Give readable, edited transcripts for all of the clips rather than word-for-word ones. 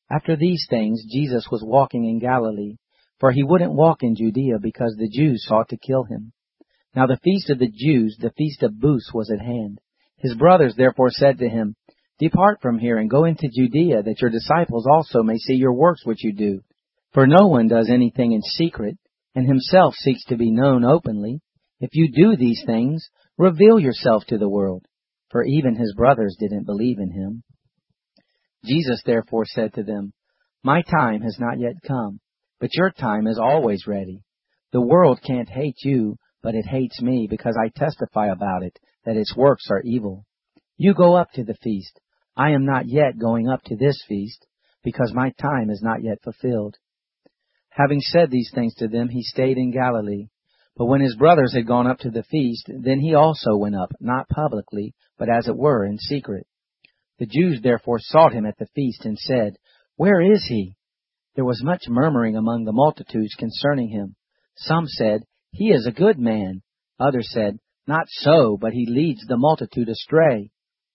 After these things, Jesus was walking in Galilee, for he wouldn't walk in Judea because the Jews sought to kill him. Now the feast of the Jews, the feast of Booths, was at hand. His brothers therefore said to him, Depart from here and go into Judea, that your disciples also may see your works which you do. For no one does anything in secret, and himself seeks to be known openly. If you do these things, reveal yourself to the world. For even his brothers didn't believe in him. Jesus therefore said to them, My time has not yet come, but your time is always ready. The world can't hate you, but it hates me, because I testify about it, that its works are evil. You go up to the feast. I am not yet going up to this feast, because my time is not yet fulfilled. Having said these things to them, he stayed in Galilee. But when his brothers had gone up to the feast, then he also went up, not publicly, but as it were in secret. The Jews therefore sought him at the feast and said, Where is he? There was much murmuring among the multitudes concerning him. Some said, He is a good man. Others said, Not so, but he leads the multitude astray.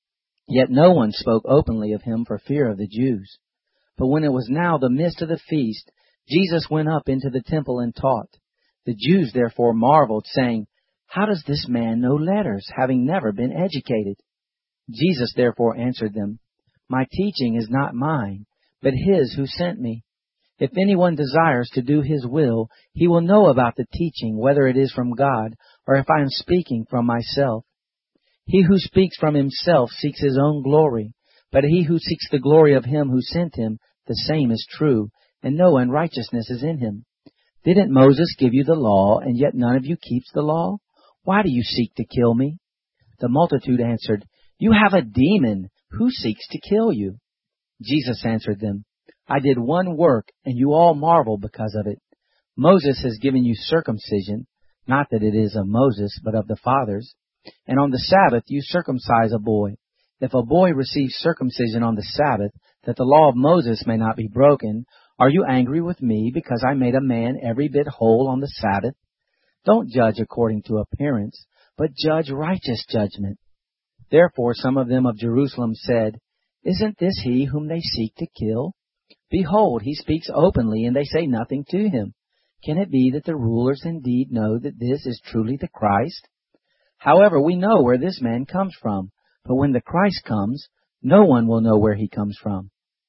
Yet no one spoke openly of him for fear of the Jews. But when it was now the midst of the feast, Jesus went up into the temple and taught. The Jews therefore marveled, saying, How does this man know letters, having never been educated? Jesus therefore answered them, My teaching is not mine, but his who sent me. If anyone desires to do his will, he will know about the teaching, whether it is from God, or if I am speaking from myself. He who speaks from himself seeks his own glory, but he who seeks the glory of him who sent him, the same is true, and no unrighteousness is in him. Didn't Moses give you the law, and yet none of you keeps the law? Why do you seek to kill me? The multitude answered, You have a demon. Who seeks to kill you? Jesus answered them, I did one work, and you all marvel because of it. Moses has given you circumcision, not that it is of Moses, but of the fathers. And on the Sabbath you circumcise a boy. If a boy receives circumcision on the Sabbath, that the law of Moses may not be broken, are you angry with me because I made a man every bit whole on the Sabbath? Don't judge according to appearance, but judge righteous judgment. Therefore some of them of Jerusalem said, Isn't this he whom they seek to kill? Behold, he speaks openly, and they say nothing to him. Can it be that the rulers indeed know that this is truly the Christ? However, we know where this man comes from, but when the Christ comes, no one will know where he comes from.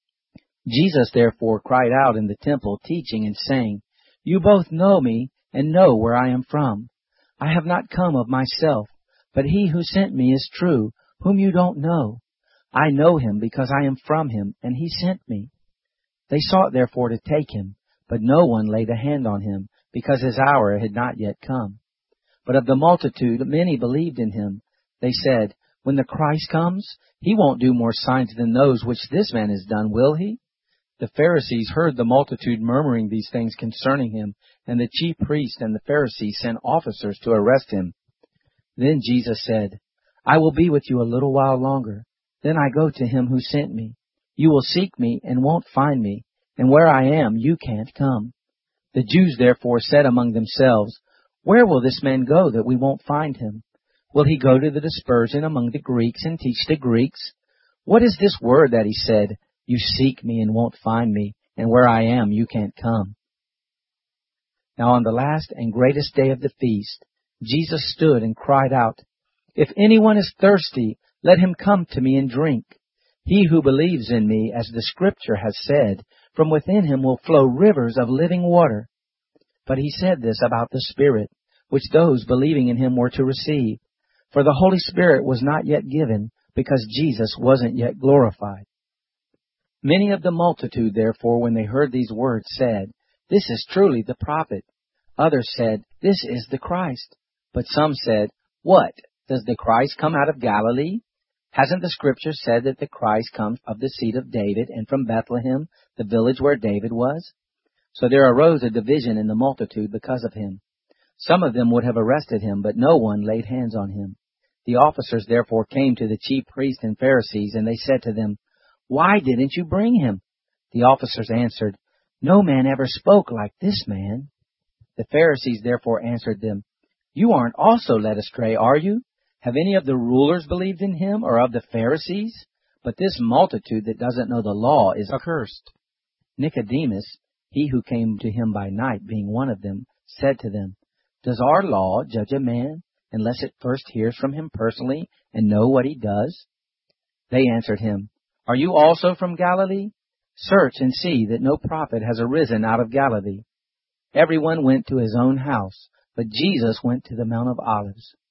Jesus therefore cried out in the temple, teaching and saying, You both know me, and know where I am from. I have not come of myself, but he who sent me is true, whom you don't know. I know him because I am from him, and he sent me. They sought therefore to take him, but no one laid a hand on him, because his hour had not yet come. But of the multitude many believed in him. They said, When the Christ comes, he won't do more signs than those which this man has done, will he? The Pharisees heard the multitude murmuring these things concerning him, and the chief priests and the Pharisees sent officers to arrest him. Then Jesus said, I will be with you a little while longer. Then I go to him who sent me. You will seek me and won't find me, and where I am you can't come. The Jews therefore said among themselves, Where will this man go that we won't find him? Will he go to the dispersion among the Greeks and teach the Greeks? What is this word that he said, You seek me and won't find me, and where I am you can't come? Now on the last and greatest day of the feast, Jesus stood and cried out, If anyone is thirsty, let him come to me and drink. He who believes in me, as the Scripture has said, from within him will flow rivers of living water. But he said this about the Spirit, which those believing in him were to receive. For the Holy Spirit was not yet given, because Jesus wasn't yet glorified. Many of the multitude, therefore, when they heard these words, said, This is truly the prophet. Others said, This is the Christ. But some said, What? Does the Christ come out of Galilee? Hasn't the Scripture said that the Christ comes of the seed of David and from Bethlehem, the village where David was? So there arose a division in the multitude because of him. Some of them would have arrested him, but no one laid hands on him. The officers therefore came to the chief priests and Pharisees, and they said to them, Why didn't you bring him? The officers answered, No man ever spoke like this man. The Pharisees therefore answered them, You aren't also led astray, are you? Have any of the rulers believed in him, or of the Pharisees? But this multitude that doesn't know the law is accursed. Nicodemus, he who came to him by night, being one of them, said to them, Does our law judge a man unless it first hears from him personally and know what he does? They answered him, Are you also from Galilee? Search and see that no prophet has arisen out of Galilee. Everyone went to his own house, but Jesus went to the Mount of Olives.